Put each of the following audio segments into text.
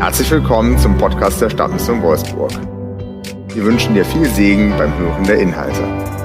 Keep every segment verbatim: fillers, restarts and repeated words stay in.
Herzlich willkommen zum Podcast der Stadtmission Wolfsburg. Wir wünschen dir viel Segen beim Hören der Inhalte.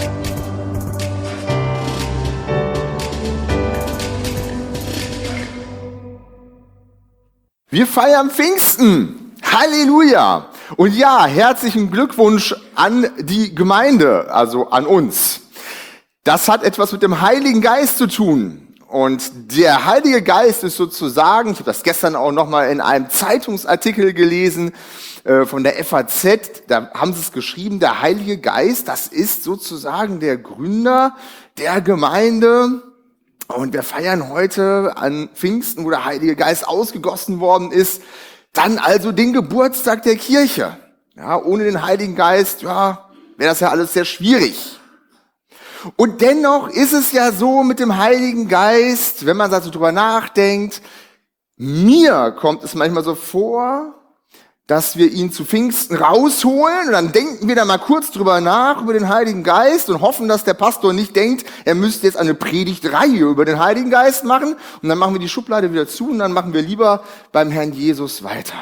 Wir feiern Pfingsten! Halleluja! Und ja, herzlichen Glückwunsch an die Gemeinde, also an uns. Das hat etwas mit dem Heiligen Geist zu tun. Und der Heilige Geist ist sozusagen, ich habe das gestern auch nochmal in einem Zeitungsartikel gelesen äh, von der F A Z, da haben sie es geschrieben, der Heilige Geist, das ist sozusagen der Gründer der Gemeinde. Und wir feiern heute an Pfingsten, wo der Heilige Geist ausgegossen worden ist, dann also den Geburtstag der Kirche. Ja, ohne den Heiligen Geist, ja, wäre das ja alles sehr schwierig. Und dennoch ist es ja so mit dem Heiligen Geist, wenn man da so drüber nachdenkt, mir kommt es manchmal so vor, dass wir ihn zu Pfingsten rausholen und dann denken wir da mal kurz drüber nach über den Heiligen Geist und hoffen, dass der Pastor nicht denkt, er müsste jetzt eine Predigtreihe über den Heiligen Geist machen und dann machen wir die Schublade wieder zu und dann machen wir lieber beim Herrn Jesus weiter.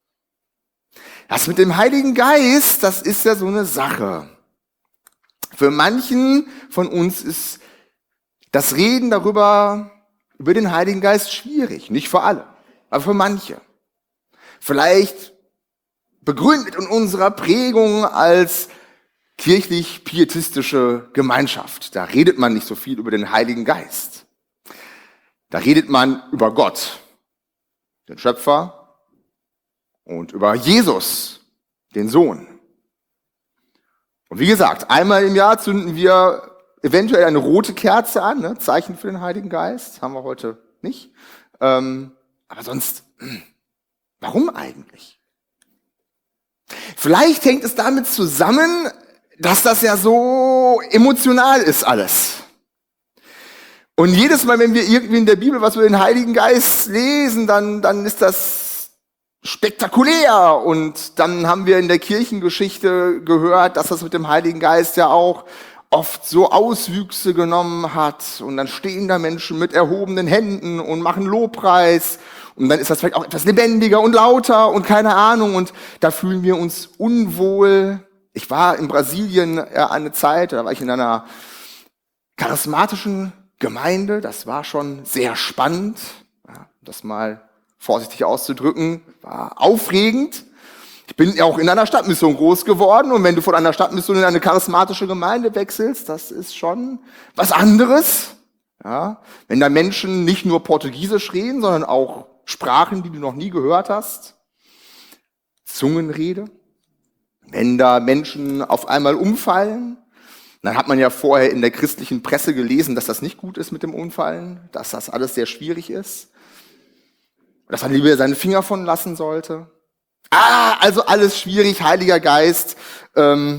Das mit dem Heiligen Geist, das ist ja so eine Sache. Für manchen von uns ist das Reden darüber, über den Heiligen Geist schwierig. Nicht für alle, aber für manche. Vielleicht begründet in unserer Prägung als kirchlich-pietistische Gemeinschaft. Da redet man nicht so viel über den Heiligen Geist. Da redet man über Gott, den Schöpfer, und über Jesus, den Sohn. Und wie gesagt, einmal im Jahr zünden wir eventuell eine rote Kerze an, ne? Zeichen für den Heiligen Geist, haben wir heute nicht. Ähm, aber sonst, warum eigentlich? Vielleicht hängt es damit zusammen, dass das ja so emotional ist alles. Und jedes Mal, wenn wir irgendwie in der Bibel was über den Heiligen Geist lesen, dann, dann ist das spektakulär. Und dann haben wir in der Kirchengeschichte gehört, dass das mit dem Heiligen Geist ja auch oft so Auswüchse genommen hat. Und dann stehen da Menschen mit erhobenen Händen und machen Lobpreis. Und dann ist das vielleicht auch etwas lebendiger und lauter und keine Ahnung. Und da fühlen wir uns unwohl. Ich war in Brasilien eine Zeit, da war ich in einer charismatischen Gemeinde. Das war schon sehr spannend, ja, das mal vorsichtig auszudrücken, war aufregend. Ich bin ja auch in einer Stadtmission groß geworden und wenn du von einer Stadtmission in eine charismatische Gemeinde wechselst, das ist schon was anderes. Ja, wenn da Menschen nicht nur Portugiesisch reden, sondern auch Sprachen, die du noch nie gehört hast, Zungenrede. Wenn da Menschen auf einmal umfallen, dann hat man ja vorher in der christlichen Presse gelesen, dass das nicht gut ist mit dem Umfallen, dass das alles sehr schwierig ist. Dass man lieber seine Finger von lassen sollte. Ah, also alles schwierig, Heiliger Geist. Ähm,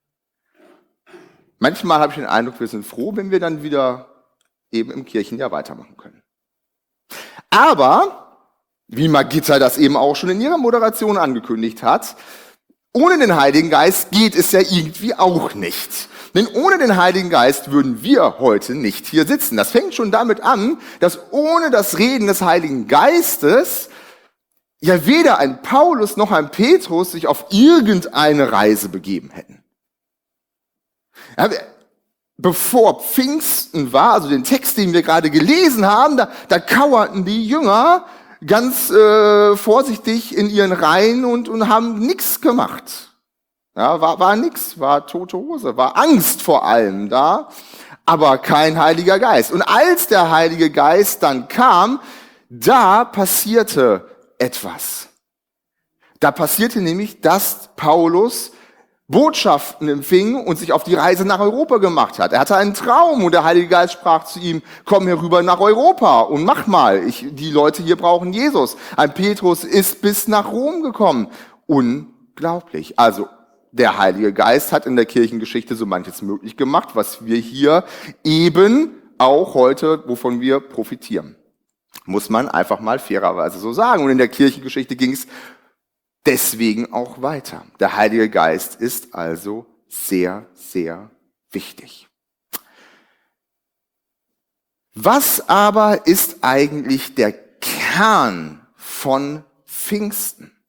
manchmal habe ich den Eindruck, wir sind froh, wenn wir dann wieder eben im Kirchenjahr weitermachen können. Aber, wie Magitta das eben auch schon in ihrer Moderation angekündigt hat, ohne den Heiligen Geist geht es ja irgendwie auch nicht. Denn ohne den Heiligen Geist würden wir heute nicht hier sitzen. Das fängt schon damit an, dass ohne das Reden des Heiligen Geistes ja weder ein Paulus noch ein Petrus sich auf irgendeine Reise begeben hätten. Ja, bevor Pfingsten war, also den Text, den wir gerade gelesen haben, da, da kauerten die Jünger ganz äh, vorsichtig in ihren Reihen und, und haben nichts gemacht. Ja, war, war nix, war tote Hose, war Angst vor allem da, aber kein Heiliger Geist. Und als der Heilige Geist dann kam, da passierte etwas. Da passierte nämlich, dass Paulus Botschaften empfing und sich auf die Reise nach Europa gemacht hat. Er hatte einen Traum und der Heilige Geist sprach zu ihm, komm herüber nach Europa und mach mal, ich, die Leute hier brauchen Jesus. Ein Petrus ist bis nach Rom gekommen. Unglaublich. Also der Heilige Geist hat in der Kirchengeschichte so manches möglich gemacht, was wir hier eben auch heute, wovon wir profitieren. Muss man einfach mal fairerweise so sagen. Und in der Kirchengeschichte ging es deswegen auch weiter. Der Heilige Geist ist also sehr, sehr wichtig. Was aber ist eigentlich der Kern von Pfingsten?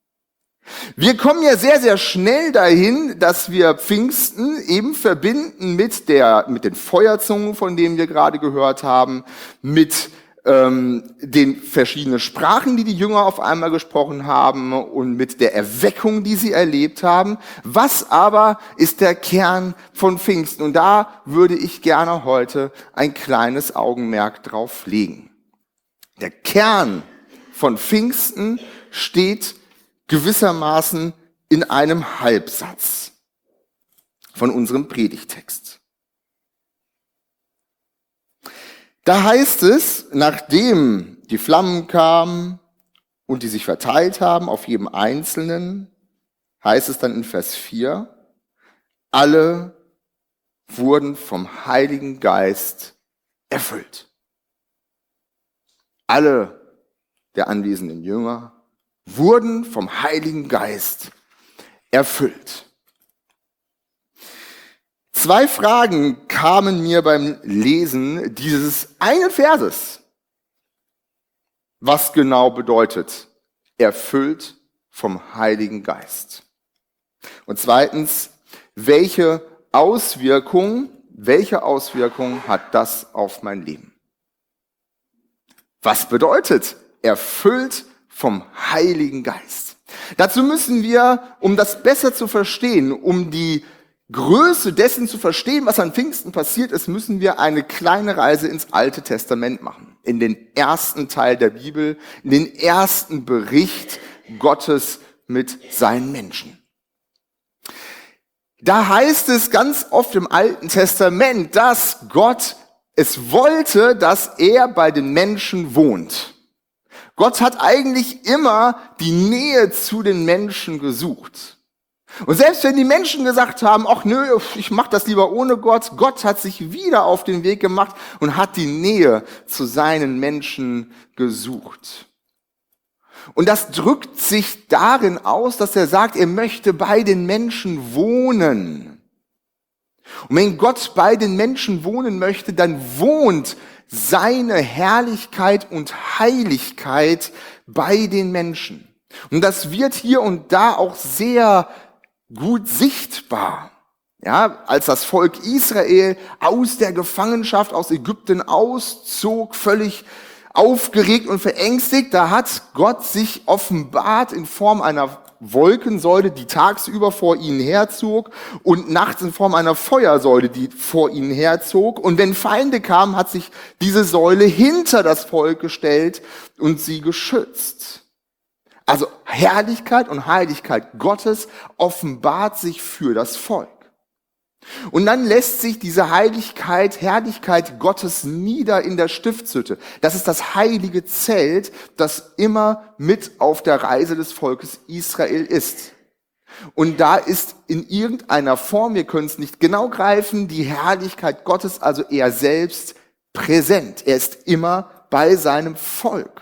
Wir kommen ja sehr, sehr schnell dahin, dass wir Pfingsten eben verbinden mit der, mit den Feuerzungen, von denen wir gerade gehört haben, mit ähm, den verschiedenen Sprachen, die die Jünger auf einmal gesprochen haben und mit der Erweckung, die sie erlebt haben. Was aber ist der Kern von Pfingsten? Und da würde ich gerne heute ein kleines Augenmerk drauf legen. Der Kern von Pfingsten steht gewissermaßen in einem Halbsatz von unserem Predigtext. Da heißt es, nachdem die Flammen kamen und die sich verteilt haben auf jedem Einzelnen, heißt es dann in Vers vier, alle wurden vom Heiligen Geist erfüllt. Alle der anwesenden Jünger wurden vom Heiligen Geist erfüllt. Zwei Fragen kamen mir beim Lesen dieses einen Verses. Was genau bedeutet erfüllt vom Heiligen Geist? Und zweitens, welche Auswirkung, welche Auswirkung hat das auf mein Leben? Was bedeutet erfüllt vom Heiligen Geist? Dazu müssen wir, um das besser zu verstehen, um die Größe dessen zu verstehen, was an Pfingsten passiert ist, müssen wir eine kleine Reise ins Alte Testament machen. In den ersten Teil der Bibel, in den ersten Bericht Gottes mit seinen Menschen. Da heißt es ganz oft im Alten Testament, dass Gott es wollte, dass er bei den Menschen wohnt. Gott hat eigentlich immer die Nähe zu den Menschen gesucht. Und selbst wenn die Menschen gesagt haben, ach nö, ich mach das lieber ohne Gott, Gott hat sich wieder auf den Weg gemacht und hat die Nähe zu seinen Menschen gesucht. Und das drückt sich darin aus, dass er sagt, er möchte bei den Menschen wohnen. Und wenn Gott bei den Menschen wohnen möchte, dann wohnt seine Herrlichkeit und Heiligkeit bei den Menschen. Und das wird hier und da auch sehr gut sichtbar. Ja, als das Volk Israel aus der Gefangenschaft aus Ägypten auszog, völlig aufgeregt und verängstigt, da hat Gott sich offenbart in Form einer Wolkensäule, die tagsüber vor ihnen herzog und nachts in Form einer Feuersäule, die vor ihnen herzog. Und wenn Feinde kamen, hat sich diese Säule hinter das Volk gestellt und sie geschützt. Also Herrlichkeit und Heiligkeit Gottes offenbart sich für das Volk. Und dann lässt sich diese Heiligkeit, Herrlichkeit Gottes nieder in der Stiftshütte. Das ist das heilige Zelt, das immer mit auf der Reise des Volkes Israel ist. Und da ist in irgendeiner Form, wir können es nicht genau greifen, die Herrlichkeit Gottes, also er selbst, präsent. Er ist immer bei seinem Volk.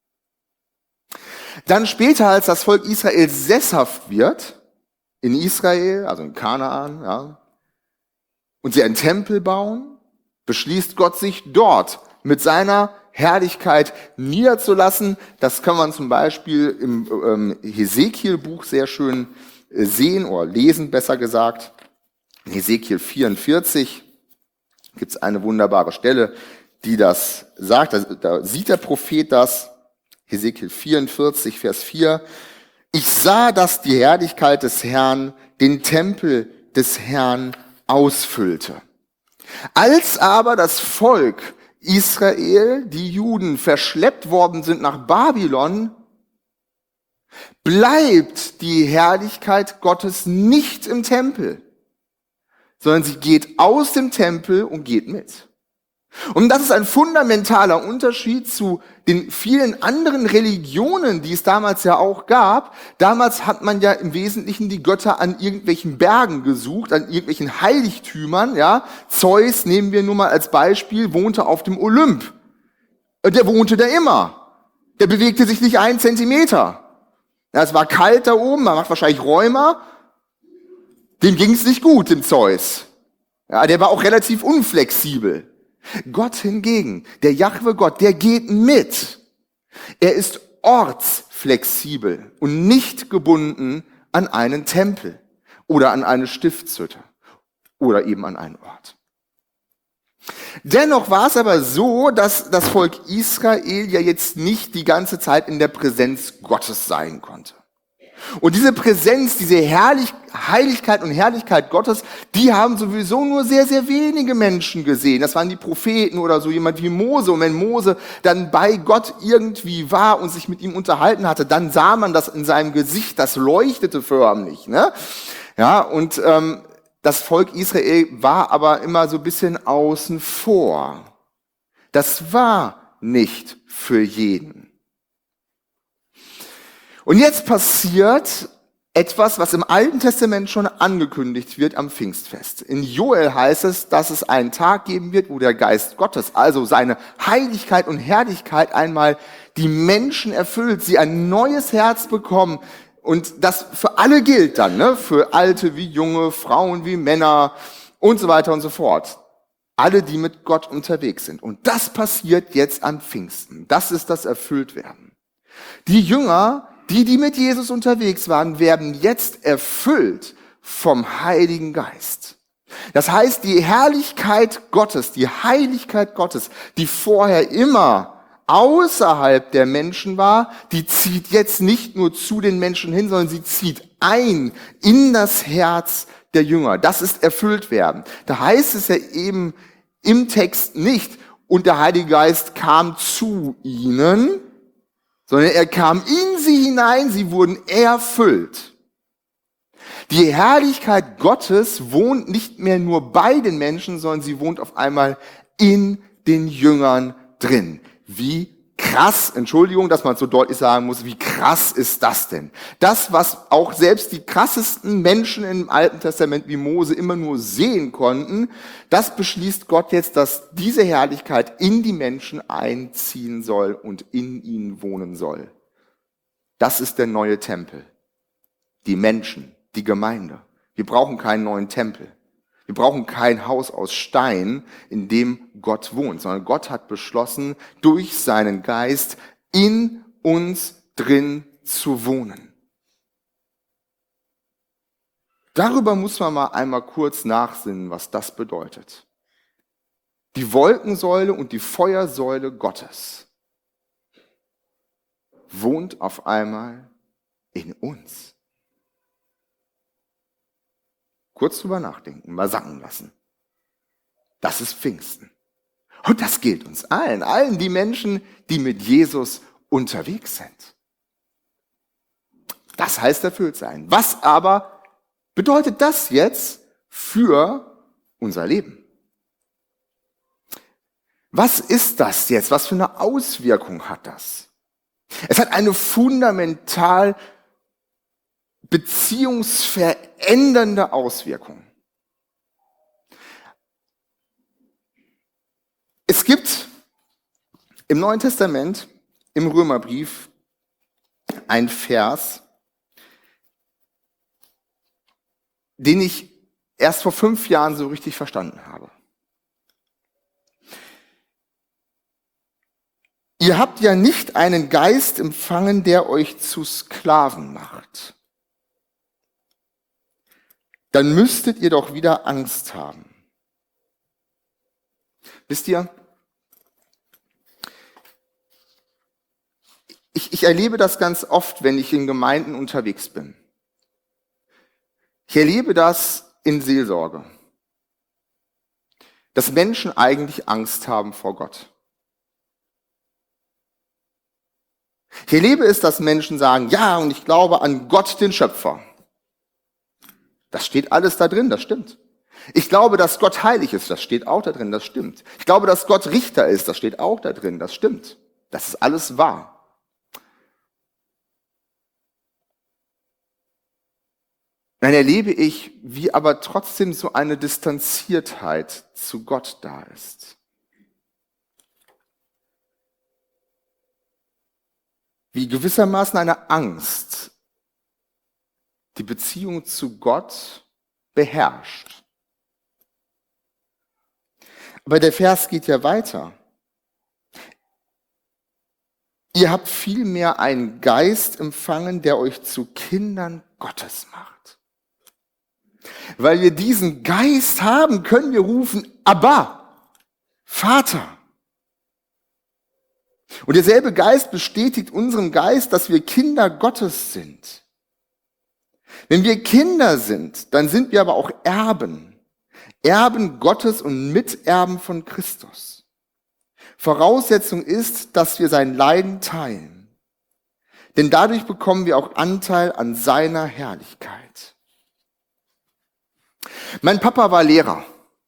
Dann später, als das Volk Israel sesshaft wird, in Israel, also in Kanaan, ja, und sie einen Tempel bauen, beschließt Gott sich dort mit seiner Herrlichkeit niederzulassen. Das kann man zum Beispiel im ähm, Hesekiel-Buch sehr schön äh, sehen oder lesen, besser gesagt. In Hesekiel vierundvierzig gibt es eine wunderbare Stelle, die das sagt. Da, da sieht der Prophet das. Hesekiel vierundvierzig, Vers vier. Ich sah, dass die Herrlichkeit des Herrn den Tempel des Herrn ausfüllte. Als aber das Volk Israel, die Juden, verschleppt worden sind nach Babylon, bleibt die Herrlichkeit Gottes nicht im Tempel, sondern sie geht aus dem Tempel und geht mit. Und das ist ein fundamentaler Unterschied zu den vielen anderen Religionen, die es damals ja auch gab. Damals hat man ja im Wesentlichen die Götter an irgendwelchen Bergen gesucht, an irgendwelchen Heiligtümern. Ja, Zeus, nehmen wir nur mal als Beispiel, wohnte auf dem Olymp. Der wohnte da immer. Der bewegte sich nicht einen Zentimeter. Ja, es war kalt da oben, man macht wahrscheinlich Rheuma. Dem ging es nicht gut, dem Zeus. Ja, der war auch relativ unflexibel. Gott hingegen, der Jahwe Gott, der geht mit. Er ist ortsfest flexibel und nicht gebunden an einen Tempel oder an eine Stiftshütte oder eben an einen Ort. Dennoch war es aber so, dass das Volk Israel ja jetzt nicht die ganze Zeit in der Präsenz Gottes sein konnte. Und diese Präsenz, diese Herrlich Heiligkeit und Herrlichkeit Gottes, die haben sowieso nur sehr, sehr wenige Menschen gesehen. Das waren die Propheten oder so jemand wie Mose. Und wenn Mose dann bei Gott irgendwie war und sich mit ihm unterhalten hatte, dann sah man das in seinem Gesicht, das leuchtete förmlich. Ne? Ja, und ähm, das Volk Israel war aber immer so ein bisschen außen vor. Das war nicht für jeden. Und jetzt passiert etwas, was im Alten Testament schon angekündigt wird am Pfingstfest. In Joel heißt es, dass es einen Tag geben wird, wo der Geist Gottes, also seine Heiligkeit und Herrlichkeit einmal die Menschen erfüllt, sie ein neues Herz bekommen. Und das für alle gilt dann, ne? Für Alte wie Junge, Frauen wie Männer und so weiter und so fort. Alle, die mit Gott unterwegs sind. Und das passiert jetzt am Pfingsten. Das ist das Erfülltwerden. Die Jünger, die, die mit Jesus unterwegs waren, werden jetzt erfüllt vom Heiligen Geist. Das heißt, die Herrlichkeit Gottes, die Heiligkeit Gottes, die vorher immer außerhalb der Menschen war, die zieht jetzt nicht nur zu den Menschen hin, sondern sie zieht ein in das Herz der Jünger. Das ist erfüllt werden. Da heißt es ja eben im Text nicht, und der Heilige Geist kam zu ihnen, sondern er kam in sie hinein, sie wurden erfüllt. Die Herrlichkeit Gottes wohnt nicht mehr nur bei den Menschen, sondern sie wohnt auf einmal in den Jüngern drin. Wie krass, Entschuldigung, dass man so deutlich sagen muss, wie krass ist das denn? Das, was auch selbst die krassesten Menschen im Alten Testament wie Mose immer nur sehen konnten, das beschließt Gott jetzt, dass diese Herrlichkeit in die Menschen einziehen soll und in ihnen wohnen soll. Das ist der neue Tempel. Die Menschen, die Gemeinde. Wir brauchen keinen neuen Tempel. Wir brauchen kein Haus aus Stein, in dem Gott wohnt, sondern Gott hat beschlossen, durch seinen Geist in uns drin zu wohnen. Darüber muss man mal einmal kurz nachsinnen, was das bedeutet. Die Wolkensäule und die Feuersäule Gottes wohnt auf einmal in uns. Kurz drüber nachdenken, mal sacken lassen. Das ist Pfingsten. Und das gilt uns allen, allen die Menschen, die mit Jesus unterwegs sind. Das heißt erfüllt sein. Was aber bedeutet das jetzt für unser Leben? Was ist das jetzt? Was für eine Auswirkung hat das? Es hat eine fundamental beziehungsverändernde Auswirkung. Es gibt im Neuen Testament, im Römerbrief, ein Vers, den ich erst vor fünf Jahren so richtig verstanden habe. Ihr habt ja nicht einen Geist empfangen, der euch zu Sklaven macht. Dann müsstet ihr doch wieder Angst haben. Wisst ihr, ich, ich erlebe das ganz oft, wenn ich in Gemeinden unterwegs bin. Ich erlebe das in Seelsorge, dass Menschen eigentlich Angst haben vor Gott. Ich erlebe es, dass Menschen sagen, ja, und ich glaube an Gott, den Schöpfer. Das steht alles da drin, das stimmt. Ich glaube, dass Gott heilig ist, das steht auch da drin, das stimmt. Ich glaube, dass Gott Richter ist, das steht auch da drin, das stimmt. Das ist alles wahr. Dann erlebe ich, wie aber trotzdem so eine Distanziertheit zu Gott da ist. Wie gewissermaßen eine Angst die Beziehung zu Gott beherrscht. Aber der Vers geht ja weiter. Ihr habt vielmehr einen Geist empfangen, der euch zu Kindern Gottes macht. Weil wir diesen Geist haben, können wir rufen, Abba, Vater. Und derselbe Geist bestätigt unserem Geist, dass wir Kinder Gottes sind. Wenn wir Kinder sind, dann sind wir aber auch Erben. Erben Gottes und Miterben von Christus. Voraussetzung ist, dass wir sein Leiden teilen. Denn dadurch bekommen wir auch Anteil an seiner Herrlichkeit. Mein Papa war Lehrer.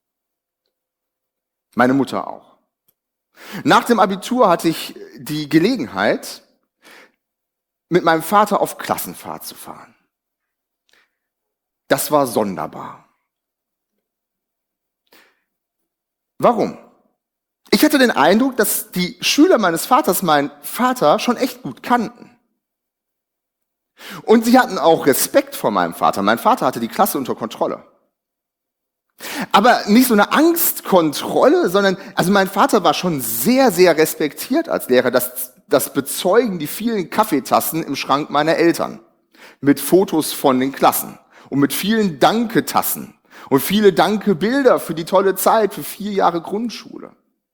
Meine Mutter auch. Nach dem Abitur hatte ich die Gelegenheit, mit meinem Vater auf Klassenfahrt zu fahren. Das war sonderbar. Warum? Ich hatte den Eindruck, dass die Schüler meines Vaters meinen Vater schon echt gut kannten. Und sie hatten auch Respekt vor meinem Vater. Mein Vater hatte die Klasse unter Kontrolle. Aber nicht so eine Angstkontrolle, sondern, also mein Vater war schon sehr, sehr respektiert als Lehrer. Das, das bezeugen die vielen Kaffeetassen im Schrank meiner Eltern. Mit Fotos von den Klassen. Und mit vielen Danke-Tassen. Und viele Danke-Bilder für die tolle Zeit, für vier Jahre Grundschule.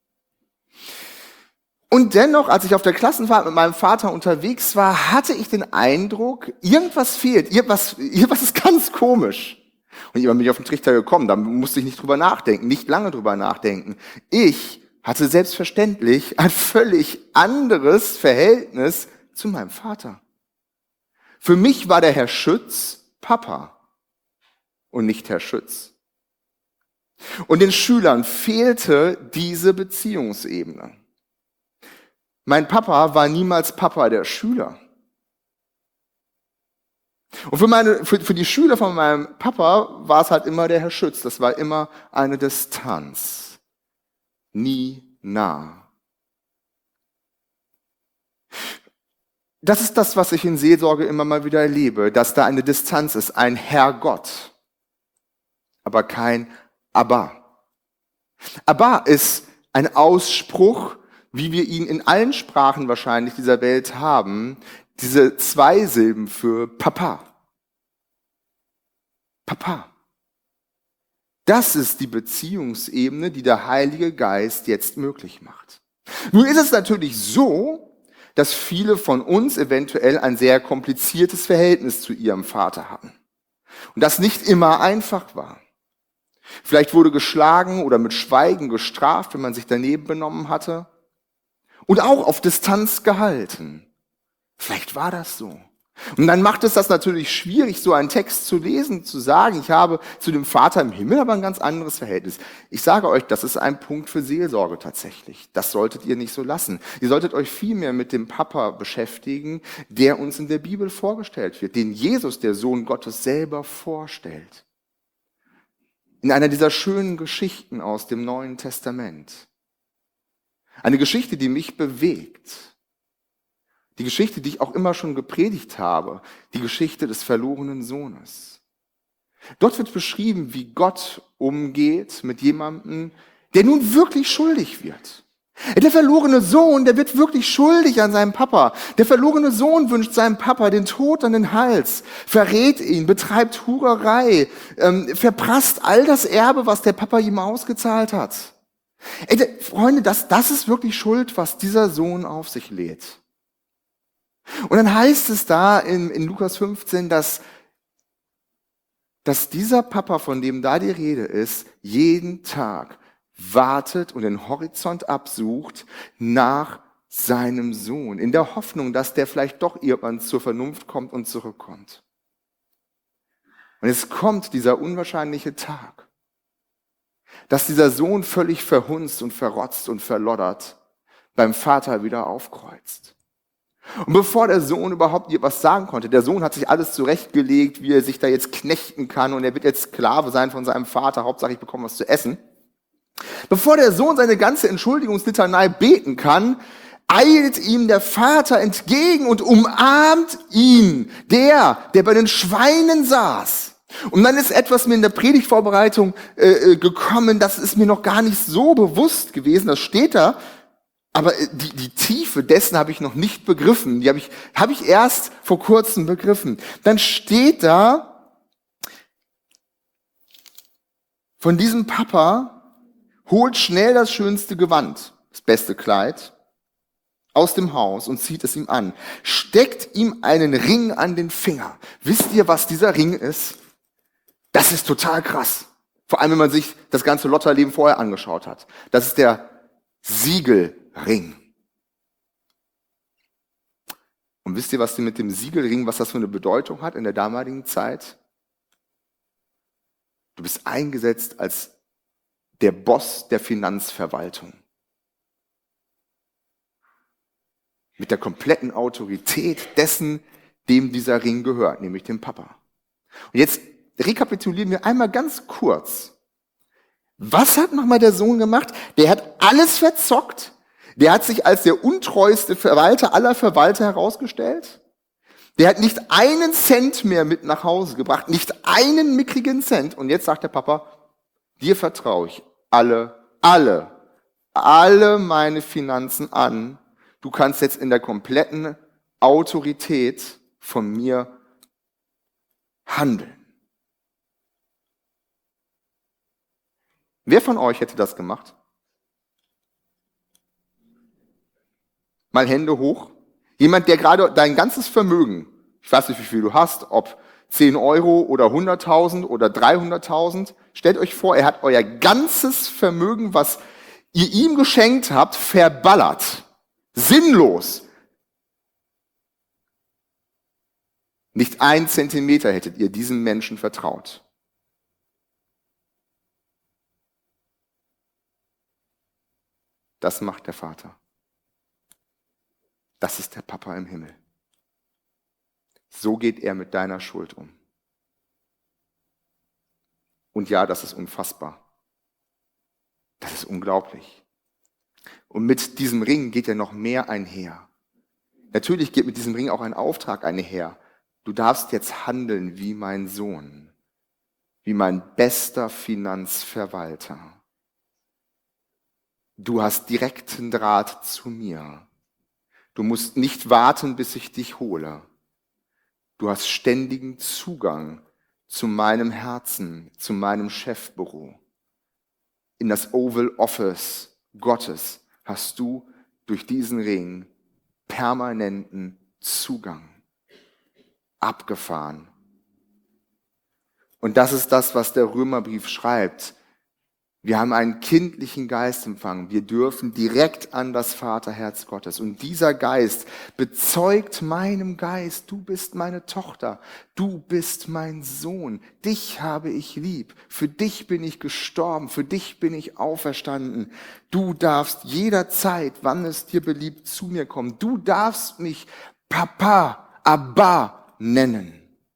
Und dennoch, als ich auf der Klassenfahrt mit meinem Vater unterwegs war, hatte ich den Eindruck, irgendwas fehlt, irgendwas, irgendwas ist ganz komisch. Und irgendwann bin ich auf den Trichter gekommen, da musste ich nicht drüber nachdenken, nicht lange drüber nachdenken. Ich hatte selbstverständlich ein völlig anderes Verhältnis zu meinem Vater. Für mich war der Herr Schütz Papa und nicht Herr Schütz. Und den Schülern fehlte diese Beziehungsebene. Mein Papa war niemals Papa der Schüler. Und für, meine, für, für die Schüler von meinem Papa war es halt immer der Herr Schütz. Das war immer eine Distanz. Nie nah. Das ist das, was ich in Seelsorge immer mal wieder erlebe, dass da eine Distanz ist, ein Herrgott, aber kein Abba. Abba ist ein Ausspruch, wie wir ihn in allen Sprachen wahrscheinlich dieser Welt haben, diese zwei Silben für Papa. Papa. Das ist die Beziehungsebene, die der Heilige Geist jetzt möglich macht. Nun ist es natürlich so, dass viele von uns eventuell ein sehr kompliziertes Verhältnis zu ihrem Vater hatten. Und das nicht immer einfach war. Vielleicht wurde geschlagen oder mit Schweigen gestraft, wenn man sich daneben benommen hatte. Und auch auf Distanz gehalten. Vielleicht war das so. Und dann macht es das natürlich schwierig, so einen Text zu lesen, zu sagen, ich habe zu dem Vater im Himmel aber ein ganz anderes Verhältnis. Ich sage euch, das ist ein Punkt für Seelsorge tatsächlich. Das solltet ihr nicht so lassen. Ihr solltet euch viel mehr mit dem Papa beschäftigen, der uns in der Bibel vorgestellt wird, den Jesus, der Sohn Gottes, selber vorstellt. In einer dieser schönen Geschichten aus dem Neuen Testament. Eine Geschichte, die mich bewegt. Die Geschichte, die ich auch immer schon gepredigt habe. Die Geschichte des verlorenen Sohnes. Dort wird beschrieben, wie Gott umgeht mit jemandem, der nun wirklich schuldig wird. Der verlorene Sohn, der wird wirklich schuldig an seinem Papa. Der verlorene Sohn wünscht seinem Papa den Tod an den Hals, verrät ihn, betreibt Hurerei, ähm, verprasst all das Erbe, was der Papa ihm ausgezahlt hat. Ey, Freunde, das, das ist wirklich Schuld, was dieser Sohn auf sich lädt. Und dann heißt es da in, in Lukas fünfzehn, dass, dass dieser Papa, von dem da die Rede ist, jeden Tag wartet und den Horizont absucht nach seinem Sohn, in der Hoffnung, dass der vielleicht doch irgendwann zur Vernunft kommt und zurückkommt. Und es kommt dieser unwahrscheinliche Tag, dass dieser Sohn völlig verhunzt und verrotzt und verloddert beim Vater wieder aufkreuzt. Und bevor der Sohn überhaupt ihr was sagen konnte, der Sohn hat sich alles zurechtgelegt, wie er sich da jetzt knechten kann und er wird jetzt Sklave sein von seinem Vater, Hauptsache ich bekomme was zu essen. Bevor der Sohn seine ganze Entschuldigungslitanei beten kann, eilt ihm der Vater entgegen und umarmt ihn, der, der bei den Schweinen saß. Und dann ist etwas mir in der Predigtvorbereitung äh, gekommen, das ist mir noch gar nicht so bewusst gewesen, das steht da. Aber die, die Tiefe dessen habe ich noch nicht begriffen. Die habe ich, habe ich erst vor kurzem begriffen. Dann steht da, von diesem Papa holt schnell das schönste Gewand, das beste Kleid, aus dem Haus und zieht es ihm an. Steckt ihm einen Ring an den Finger. Wisst ihr, was dieser Ring ist? Das ist total krass. Vor allem, wenn man sich das ganze Lotterleben vorher angeschaut hat. Das ist der Siegelring. Und wisst ihr, was mit dem Siegelring, was das für eine Bedeutung hat in der damaligen Zeit? Du bist eingesetzt als der Boss der Finanzverwaltung. Mit der kompletten Autorität dessen, dem dieser Ring gehört, nämlich dem Papa. Und jetzt rekapitulieren wir einmal ganz kurz. Was hat nochmal der Sohn gemacht? Der hat alles verzockt. Der hat sich als der untreueste Verwalter aller Verwalter herausgestellt. Der hat nicht einen Cent mehr mit nach Hause gebracht, nicht einen mickrigen Cent. Und jetzt sagt der Papa, dir vertraue ich alle, alle, alle meine Finanzen an. Du kannst jetzt in der kompletten Autorität von mir handeln. Wer von euch hätte das gemacht? Mal Hände hoch. Jemand, der gerade dein ganzes Vermögen, ich weiß nicht, wie viel du hast, ob zehn Euro oder hunderttausend oder dreihunderttausend, stellt euch vor, er hat euer ganzes Vermögen, was ihr ihm geschenkt habt, verballert. Sinnlos. Nicht ein Zentimeter hättet ihr diesem Menschen vertraut. Das macht der Vater. Das ist der Papa im Himmel. So geht er mit deiner Schuld um. Und ja, das ist unfassbar. Das ist unglaublich. Und mit diesem Ring geht ja noch mehr einher. Natürlich geht mit diesem Ring auch ein Auftrag einher. Du darfst jetzt handeln wie mein Sohn, wie mein bester Finanzverwalter. Du hast direkten Draht zu mir. Du musst nicht warten, bis ich dich hole. Du hast ständigen Zugang zu meinem Herzen, zu meinem Chefbüro. In das Oval Office Gottes hast du durch diesen Ring permanenten Zugang. Abgefahren. Und das ist das, was der Römerbrief schreibt. Wir haben einen kindlichen Geist empfangen. Wir dürfen direkt an das Vaterherz Gottes. Und dieser Geist bezeugt meinem Geist, du bist meine Tochter, du bist mein Sohn, dich habe ich lieb, für dich bin ich gestorben, für dich bin ich auferstanden. Du darfst jederzeit, wann es dir beliebt, zu mir kommen. Du darfst mich Papa, Abba nennen.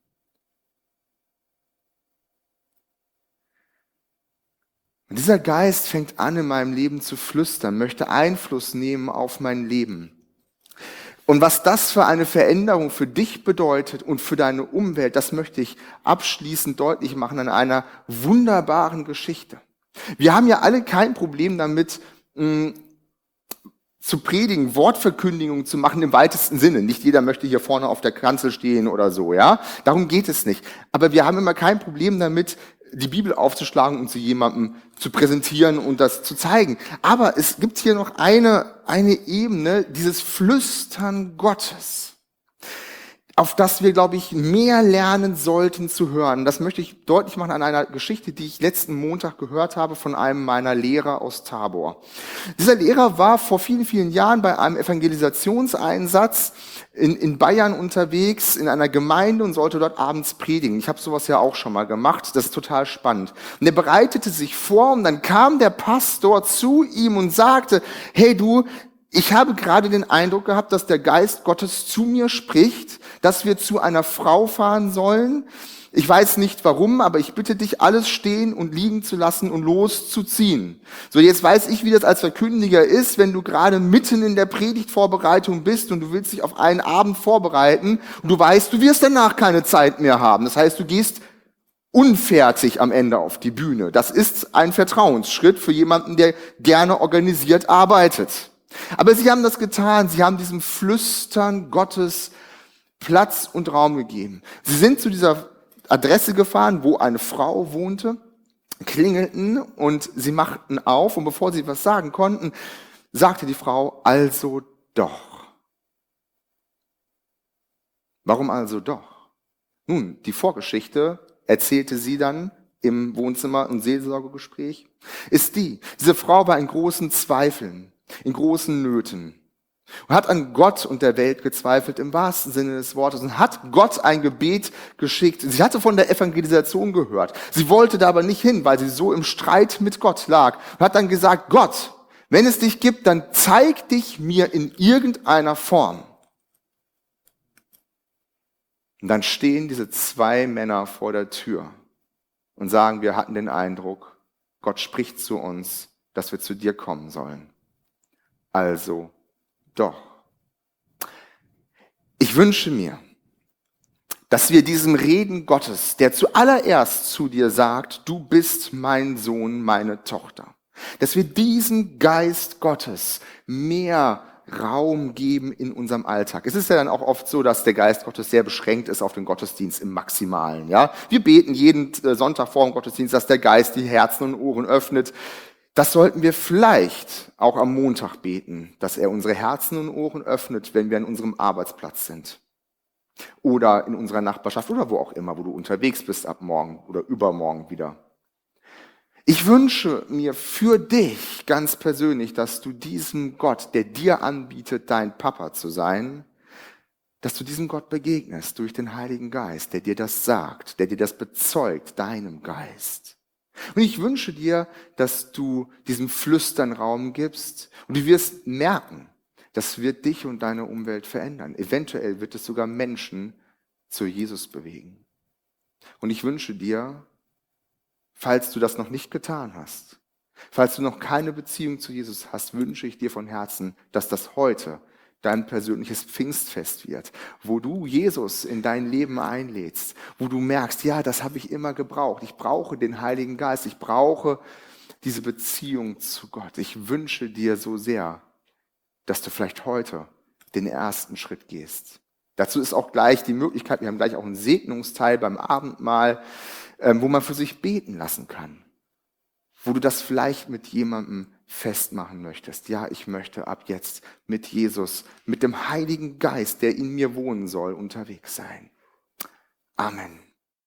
Und dieser Geist fängt an, in meinem Leben zu flüstern, möchte Einfluss nehmen auf mein Leben. Und was das für eine Veränderung für dich bedeutet und für deine Umwelt, das möchte ich abschließend deutlich machen an einer wunderbaren Geschichte. Wir haben ja alle kein Problem damit, mh, zu predigen, Wortverkündigung zu machen im weitesten Sinne. Nicht jeder möchte hier vorne auf der Kanzel stehen oder so, ja? Darum geht es nicht. Aber wir haben immer kein Problem damit, die Bibel aufzuschlagen und zu jemandem zu präsentieren und das zu zeigen. Aber es gibt hier noch eine, eine Ebene, dieses Flüstern Gottes, auf das wir, glaube ich, mehr lernen sollten zu hören. Das möchte ich deutlich machen an einer Geschichte, die ich letzten Montag gehört habe von einem meiner Lehrer aus Tabor. Dieser Lehrer war vor vielen, vielen Jahren bei einem Evangelisationseinsatz in, in Bayern unterwegs, in einer Gemeinde und sollte dort abends predigen. Ich habe sowas ja auch schon mal gemacht, das ist total spannend. Und er bereitete sich vor und dann kam der Pastor zu ihm und sagte, hey du, ich habe gerade den Eindruck gehabt, dass der Geist Gottes zu mir spricht, dass wir zu einer Frau fahren sollen. Ich weiß nicht warum, aber ich bitte dich, alles stehen und liegen zu lassen und loszuziehen. So, jetzt weiß ich, wie das als Verkündiger ist, wenn du gerade mitten in der Predigtvorbereitung bist und du willst dich auf einen Abend vorbereiten und du weißt, du wirst danach keine Zeit mehr haben. Das heißt, du gehst unfertig am Ende auf die Bühne. Das ist ein Vertrauensschritt für jemanden, der gerne organisiert arbeitet. Aber sie haben das getan. Sie haben diesem Flüstern Gottes Platz und Raum gegeben. Sie sind zu dieser Adresse gefahren, wo eine Frau wohnte, klingelten und sie machten auf. Und bevor sie was sagen konnten, sagte die Frau, also doch. Warum also doch? Nun, die Vorgeschichte erzählte sie dann im Wohnzimmer- und Seelsorgegespräch, ist die, diese Frau war in großen Zweifeln, in großen Nöten und hat an Gott und der Welt gezweifelt im wahrsten Sinne des Wortes und hat Gott ein Gebet geschickt. Sie hatte von der Evangelisation gehört. Sie wollte da aber nicht hin, weil sie so im Streit mit Gott lag und hat dann gesagt, Gott, wenn es dich gibt, dann zeig dich mir in irgendeiner Form. Und dann stehen diese zwei Männer vor der Tür und sagen, wir hatten den Eindruck, Gott spricht zu uns, dass wir zu dir kommen sollen. Also doch. Ich wünsche mir, dass wir diesem Reden Gottes, der zuallererst zu dir sagt, du bist mein Sohn, meine Tochter, dass wir diesen Geist Gottes mehr Raum geben in unserem Alltag. Es ist ja dann auch oft so, dass der Geist Gottes sehr beschränkt ist auf den Gottesdienst im Maximalen. Ja, wir beten jeden Sonntag vor dem Gottesdienst, dass der Geist die Herzen und Ohren öffnet. Das sollten wir vielleicht auch am Montag beten, dass er unsere Herzen und Ohren öffnet, wenn wir an unserem Arbeitsplatz sind oder in unserer Nachbarschaft oder wo auch immer, wo du unterwegs bist ab morgen oder übermorgen wieder. Ich wünsche mir für dich ganz persönlich, dass du diesem Gott, der dir anbietet, dein Papa zu sein, dass du diesem Gott begegnest durch den Heiligen Geist, der dir das sagt, der dir das bezeugt, deinem Geist. Und ich wünsche dir, dass du diesem Flüstern Raum gibst und du wirst merken, das wird dich und deine Umwelt verändern. Eventuell wird es sogar Menschen zu Jesus bewegen. Und ich wünsche dir, falls du das noch nicht getan hast, falls du noch keine Beziehung zu Jesus hast, wünsche ich dir von Herzen, dass das heute dein persönliches Pfingstfest wird, wo du Jesus in dein Leben einlädst, wo du merkst, ja, das habe ich immer gebraucht. Ich brauche den Heiligen Geist, ich brauche diese Beziehung zu Gott. Ich wünsche dir so sehr, dass du vielleicht heute den ersten Schritt gehst. Dazu ist auch gleich die Möglichkeit, wir haben gleich auch einen Segnungsteil beim Abendmahl, wo man für sich beten lassen kann, wo du das vielleicht mit jemandem festmachen möchtest. Ja, ich möchte ab jetzt mit Jesus, mit dem Heiligen Geist, der in mir wohnen soll, unterwegs sein. Amen.